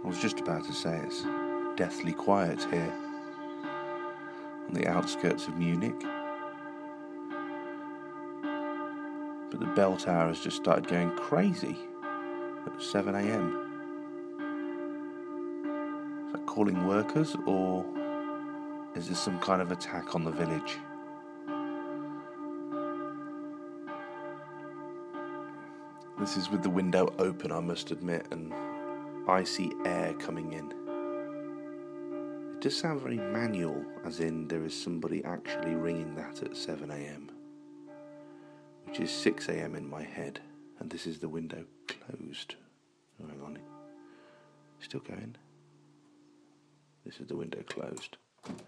I was just about to say it's deathly quiet here on the outskirts of Munich. But the bell tower has just started going crazy at 7 a.m. Is that calling workers, or is this some kind of attack on the village? This is with the window open, I must admit, and icy air coming in. It does sound very manual, as in there is somebody actually ringing that at 7 a.m, which is 6 a.m. in my head, and this is the window closed. Oh, hang on. Still going? This is the window closed.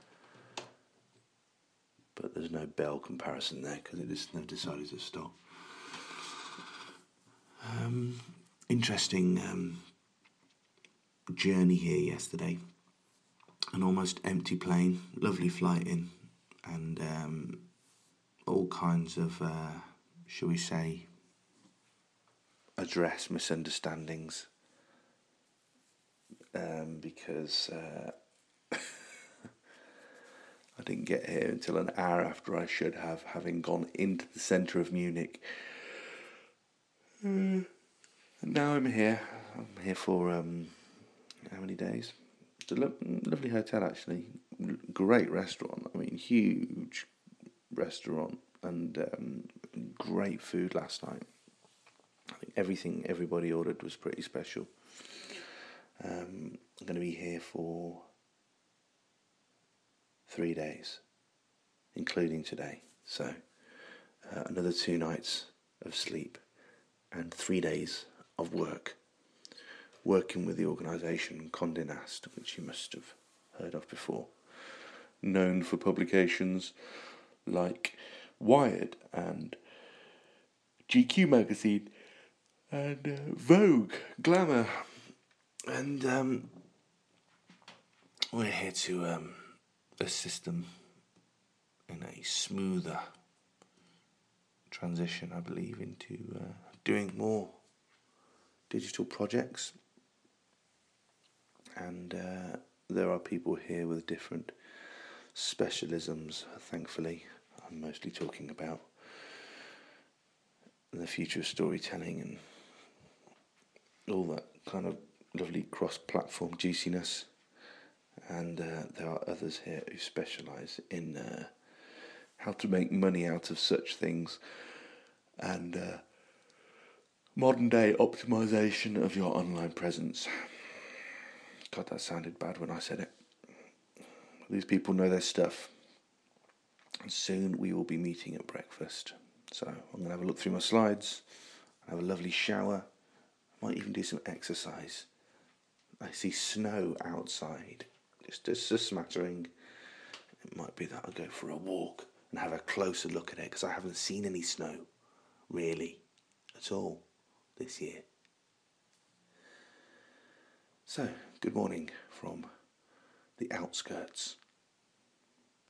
But there's no bell comparison there because they've decided to stop. Interesting journey here yesterday. An almost empty plane, lovely flight in, and all kinds of, shall we say, address misunderstandings. Because I didn't get here until an hour after I should have, having gone into the centre of Munich. And now I'm here. I'm here for how many days? It's a lovely hotel, actually. Great restaurant. I mean, huge restaurant, and great food last night. I think everything everybody ordered was pretty special. I'm going to be here for 3 days, including today. So another 2 nights of sleep and 3 days of work. Working with the organisation Condé Nast, which you must have heard of before. Known for publications like Wired and GQ magazine and Vogue, Glamour. And we're here to assist them in a smoother transition, I believe, into doing more digital projects. And there are people here with different specialisms, thankfully. I'm mostly talking about the future of storytelling and all that kind of lovely cross-platform juiciness. And there are others here who specialise in how to make money out of such things and modern-day optimisation of your online presence. God, that sounded bad when I said it. These people know their stuff. And soon we will be meeting at breakfast. So I'm going to have a look through my slides, have a lovely shower, I might even do some exercise. I see snow outside, just a smattering. It might be that I'll go for a walk and have a closer look at it, because I haven't seen any snow, really, at all, this year. So, good morning from the outskirts